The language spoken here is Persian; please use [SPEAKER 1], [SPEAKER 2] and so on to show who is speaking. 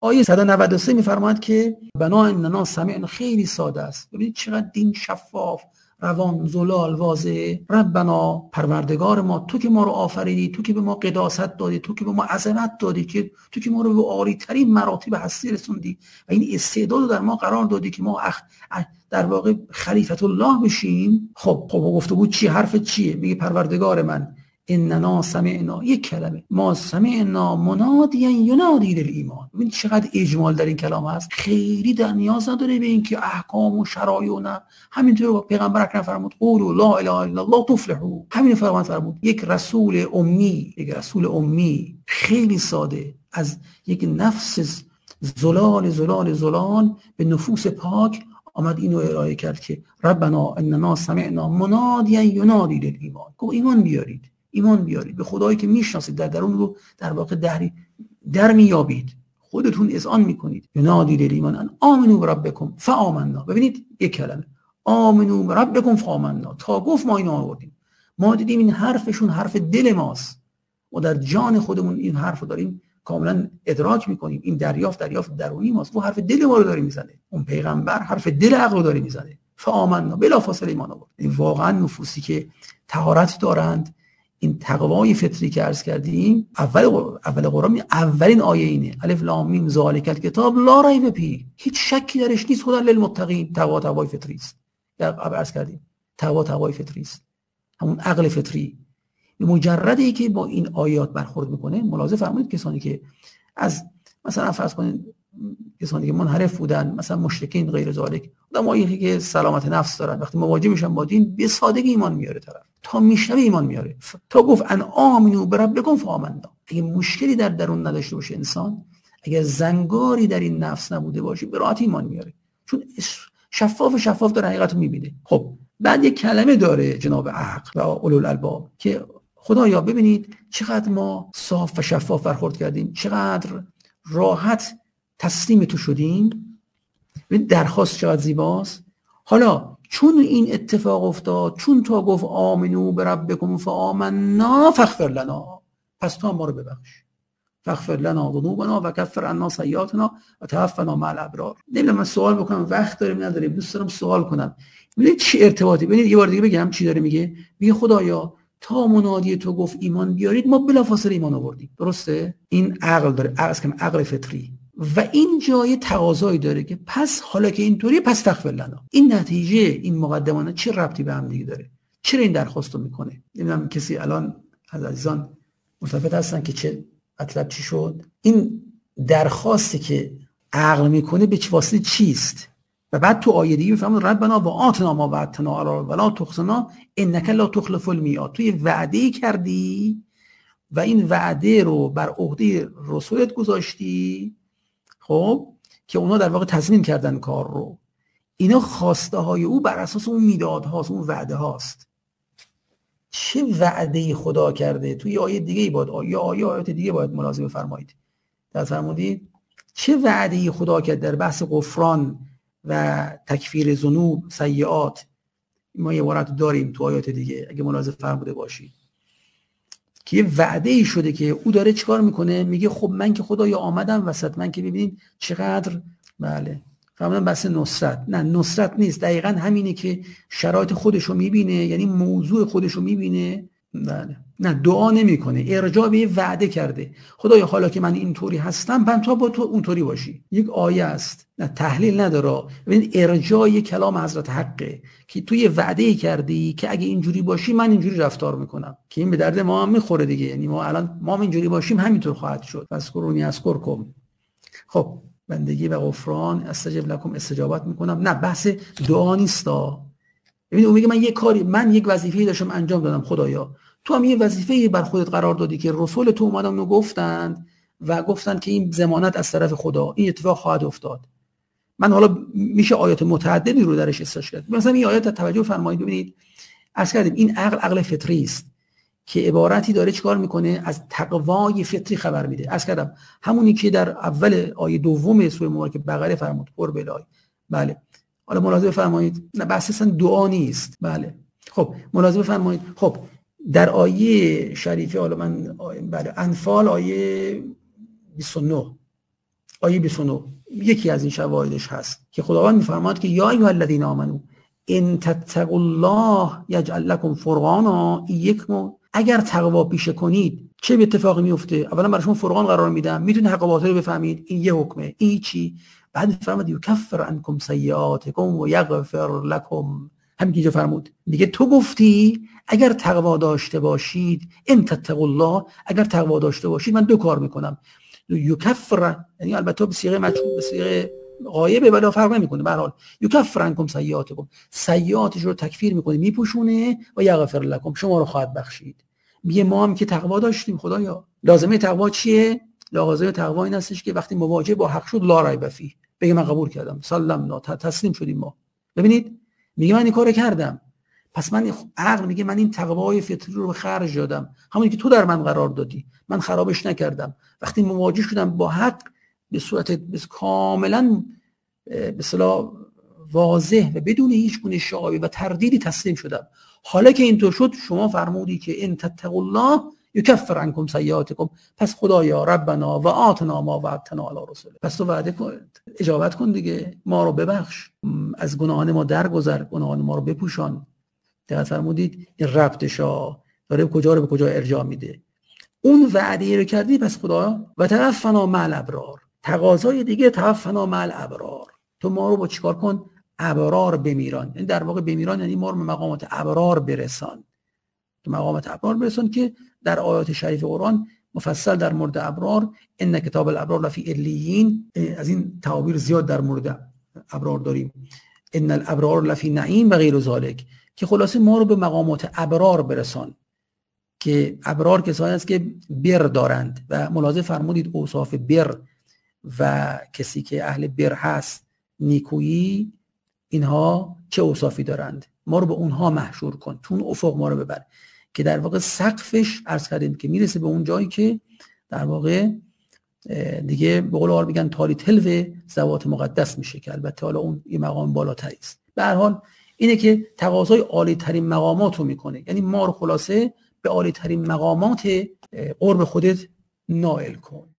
[SPEAKER 1] آیه 193 میفرماید که بنا اننا سمعنا، خیلی ساده است. ببینید چقدر دین شفاف، روان، زلال، واضح. ربنا، پروردگار ما، تو که ما رو آفریدی، تو که به ما قداست دادی، تو که به ما عظمت دادی، که تو که ما رو به عالی ترین مراتب هستی رسوندی و این استعداد رو در ما قرار دادی که ما در واقع خلیفت الله بشیم. خب گفته بود چی؟ حرف چیه؟ میگه پروردگار من اننا سمعنا، یک کلمه، ما سمعنا منادیا ینادی للایمان. ببین چقدر اجمال در این کلام هست. خیلی در نیاز نداره به این که احکام و شرایع و نه، همینطور پیغمبر اکرم فرمود قولوا لا اله الا الله تفلحوا. همین فرمود یک رسول امی خیلی ساده از یک نفس زلال به نفوس پاک آمد اینو ارائه کرد که ربنا اننا سمعنا منادیا ینادی للایمان. ایمان بیارید به خدایی که میشناسید، در درون رو در واقع در میابید، خودتون اذعان میکنید. ینادی للایمان ان آمنوا بربکم فآمنا. ببینید یک کلمه، آمنوا بربکم فآمنا، تا گفت ما اینو آوردیم. ما دیدیم این حرفشون حرف دل ماست، ما در جان خودمون این حرف رو داریم کاملا ادراک میکنیم. این دریافت درونی ماست. وہ حرف دل ما رو داره میزنه. اون پیغمبر حرف دل عقل رو داره میزنه. فآمنا، بلافاصله ایمان آورد. این واقعا نفوسی که طهارت دارند، این تقوای فطری که عرض کردیم، اول قرآن اولین آیه اینه، الف لام میم ذالک الکتاب لا ریب فیه، هیچ شکی درش نیست، هدی للمتقین. تقوای فطری است. عرض کردیم تقوای فطری است، همون عقل فطری. مجردی که با این آیات برخورد میکنه، ملاحظه فرمایید کسانی که از مثلا فرض کنید کسانی که منحرف بودن، مثلا مشرکین غیر ذالک، آدمایی که سلامت نفس دارن، وقتی مواجه میشن با دین به سادگی ایمان میاره طرف، تا میشنوه ایمان میاره. تا گفت ان آمنوا بربکم فآمنا. اگه مشکلی در درون نداشته باشه انسان، اگر زنگاری در این نفس نبوده باشه، به راحت ایمان میاره، چون شفاف در حقیقت میبینه. خب بعد یک کلمه داره جناب عقل و اولوالالباب که خدایا ببینید چقدر ما صاف و شفاف برخورد کردیم، چقدر راحت تسلیم تو شدیم. ببین درخواست چقدر زیباست. حالا چون این اتفاق افتاد، چون تو گفت آمنو بربکم فآمنا فاغفر لنا، پس تو هم ما رو ببخش. فاغفر لنا ذنوبنا و کفر عنا سیئاتنا و توفنا مع الابرار. نمیدونم من سوال بکنم، وقت داریم نداریم، دوست دارم سوال کنم. ببینید چه ارتباطی. ببینید یه بار دیگه بگم چی داره میگه. میگه خدایا تا منادی تو گفت ایمان بیارید، ما بلافاصله ایمان آوردیم. درسته؟ این عقل داره، عقل فطری. و این جای تقاضایی داره که پس حالا که اینطوری، پس فاغفر لنا. این نتیجه، این مقدمانه چه ربطی به هم دیگه داره؟ چرا این درخواستو میکنه؟ نمیدونم کسی الان از عزیزان متفق هستن که چه مطلب چی شد؟ این درخواستی که عقل میکنه به چه واسطه چیست؟ و بعد تو آیه دیگه میفهمون ربنا و آتنا ما وعدتنا علی ولا تخزنا انک لا تخلف المیعاد. تو یه وعده کردی و این وعده رو بر عهده رسولت گذاشتی، خب که اونا در واقع تضمین کردن کار رو. اینا خواسته های او بر اساس اون میداد هاست، اون وعده هاست. چه وعده خدا کرده؟ توی آیه دیگه باید آیات دیگه باید ملاحظه بفرمایید. در فرمودید چه وعده خدا کرد در بحث غفران و تکفیر ذنوب، سیئات. ما یه عبارت داریم تو آیات دیگه اگه ملاحظه فرموده باشید که یه وعده ای شده که او داره چیکار میکنه. میگه خب من که خدایا آمدم وسط، من که ببینید چقدر، بله فرمودن بحث نصرت، نه نصرت نیست، دقیقاً همینه که شرایط خودشو میبینه، یعنی موضوع خودشو میبینه. بله نه دعا نمیکنه، ارجاع به وعده کرده. خدایا حالا که من اینطوری هستم، من تو با تو اونطوری باشی. یک آیه است، نه تحلیل نداره. ببین ارجاع کلام حضرت حقه که توی وعده کردی که اگه اینجوری باشی من اینجوری رفتار میکنم، که این به درد ما هم میخوره دیگه. یعنی ما الان ما اینجوری باشیم همینطور خواهد شد. فاذکرونی اذکرکم. خب بندگی و غفران استجب لکم، استجابت میکنم. نه بحث دعا نیستا. ببین اون میگه من یک وظیفه‌ای داشتم انجام دادم، خدایا تو هم یه وظیفه‌ای بر خودت قرار دادی که رسول تو اومدن و گفتند که این ضمانت از طرف خدا، این اتفاق خواهد افتاد. من حالا میشه آیات متعددی رو درش استشهاد کرد. مثلا این آیات توجه فرمایید. ببینید عرض کردیم این عقل فطری است که عبارتی داره چیکار میکنه، از تقوای فطری خبر میده. عرض کردم همونی که در اول آیه دوم سوره مبارکه بقره فرمود قرب الهی. بله حالا ملاحظه بفرمایید، نه بحث اصلا دعا نیست. بله خب ملاحظه بفرمایید. خب در آیه شریفه، حالا من بله انفال آیه 29 آیه 29 یکی از این شواهدش هست که خداوند میفرماد که یا ایها الذین آمنو ان تتقوا الله یجعل لكم فرقانا. اگر تقوا پیشه کنید چه اتفاقی میفته؟ اولا برای شما فرقان قرار میدم، میتونید حق و باطل رو بفهمید. این یه حکمه. این چی؟ بعد فرمود یکفر عنکم سیئاتکم و یغفر لکم. همین که اینجا فرمود دیگه. تو گفتی اگر تقوا داشته باشید، ان تتقوا الله، اگر تقوا داشته باشید من دو کار میکنم. یکفر یعنی البته به صيغه مجهول، به صيغه غایبه، ولی فرق نمیکنه. به هر حال یکفر عنکم سیئاتکم، سیئاتش رو تکفیر میکنه، میپوشونه، و یغفر لکم، شما رو خواهد بخشید. میگه ما هم که تقوا داشتیم خدایا. لازمه تقوا چیه؟ لازمه تقوا این هستش که وقتی مواجه با حق شد لا ریب فیه، بگه من قبول کردم، سلمنا، تسلیم شدیم ما. ببینید میگه من این کارو کردم، پس من عقل میگه من این تقوای فطری رو به خرج دادم، همونی که تو در من قرار دادی، من خرابش نکردم. وقتی مواجه شدم با حق به صورت کاملا به اصطلاح واضح و بدون هیچ گونه شایبه و تردیدی تسلیم شدم. حالا که اینطور شد شما فرمودی که ان تتقوا الله یکفر عنکم سیئاتکم، پس خدایا ربنا و آتنا ما وعدتنا علی رسوله، پس تو وعده کن، اجابت کن دیگه، ما رو ببخش، از گناهان ما درگذر، گناهان ما رو بپوشان. دقت فرمودید این ربطشا داره کجا رو به کجا ارجاع میده. اون وعده رو کردی، پس خدا و توفنا مع الابرار، تقاضای دیگه توفنا مع الابرار، تو ما رو با چیکار کن؟ ابرار بمیران. یعنی در واقع بمیران یعنی ما رو به مقامات ابرار برسان، تو مقامات ابرار برسان که در آیات شریف قرآن مفصل در مورد ابرار، ان کتاب الابرار لفی علیین، از این تعابیر زیاد در مورد ابرار داریم، ان الابرار لفی نعیم و غیر ذالک، که خلاصه ما رو به مقامات ابرار برسان، که ابرار کسانی است که بر دارند. و ملاحظه فرمودید اوصاف بر و کسی که اهل بر هست، نیکویی، اینها چه اوصافی دارند؟ ما رو به اونها محشور کن، تو اون افق ما رو ببر، که در واقع سقفش عرض کردیم که میرسه به اون جایی که در واقع دیگه به قول آر میگن تالی تلو ذوات مقدس میشه، که البته حالا اون یه مقام بالاتری است. به هر حال اینه که تقاضای عالی ترین مقامات رو میکنه، یعنی ما رو خلاصه به عالی ترین مقامات قرب خودت نائل کن.